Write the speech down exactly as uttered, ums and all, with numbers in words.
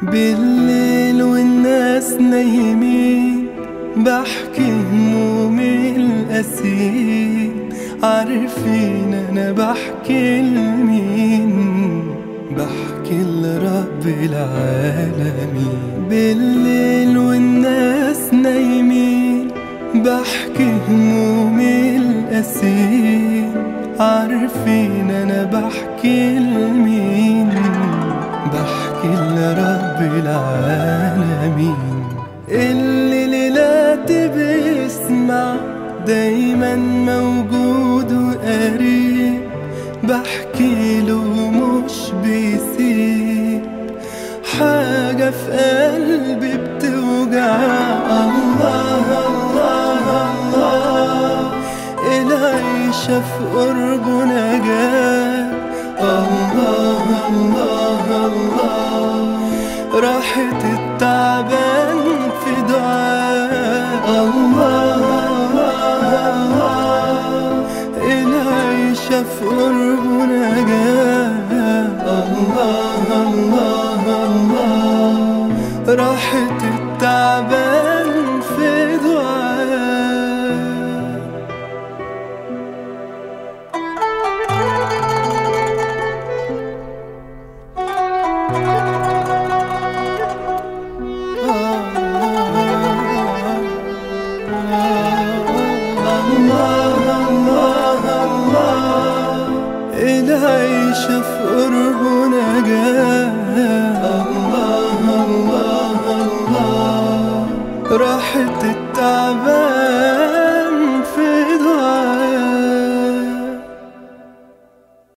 بالليل والناس نايمين بحكي همومي القاسيين، عارفين انا بحكي لمين؟ بحكي لرب العالمين. بالليل والناس نايمين بحكي همومي القاسيين، عارفين انا بحكي لمين؟ بحكي لرب العالمين اللي ليلاتي بيسمع، دايما موجود وقريب. بحكي له مش بيسيب حاجة في قلبي بتوجع. الله الله الله، العيشة في قربه نجاة. الله الله الله، راحة التعبان في دعاء. الله الله الله، العيشة في قربه نجاة. الله الله الله، راحة التعبان في دعاء. العيشة في قربه نجاة. الله الله الله، راحة التعبان